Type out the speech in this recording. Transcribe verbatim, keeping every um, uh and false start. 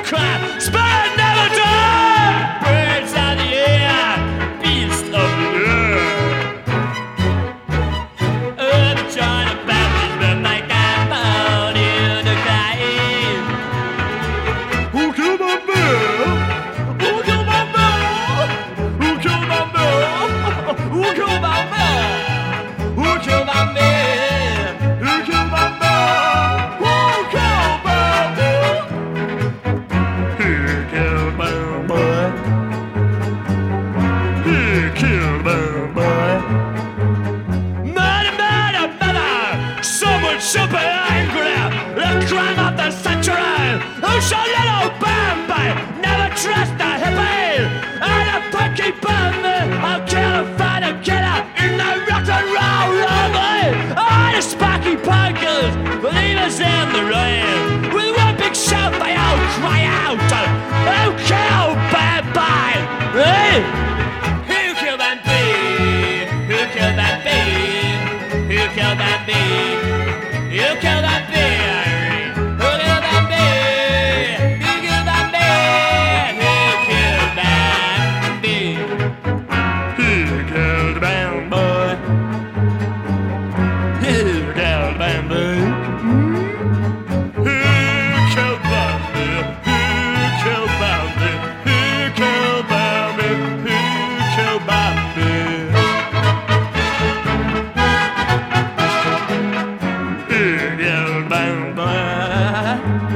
crime. Spirit never die. Birds of the air, beast of the air. Oh, the John the Baptist looked like I found in the grave. Who killed my bear? Who killed my bear? Who killed my bear? Who killed my bear? Who killed my bear? Who killed my bear? Who killed my bear? Who killed my boy? Who killed my boy? Murder, murder, murder! Someone super angry! The crime of the century! Who's a little Bambi? Never trust a hippie! And a punky bummy! I'll kill and find a killer in the rock and roll lobby! All the sparky punkers, believers in the rain! With one big shout, they all cry out! Who killed Bambi? Hey! Who killed Bambi? Who killed Bambi? Who killed Bambi? Who killed Bambi? Who killed Bambi? Who killed Bambi? Who killed Bambi? Who killed Bambi? Who killed Bambi? Who killed Bambi? Who killed Bambi? Who killed Bambi? Who killed Bambi?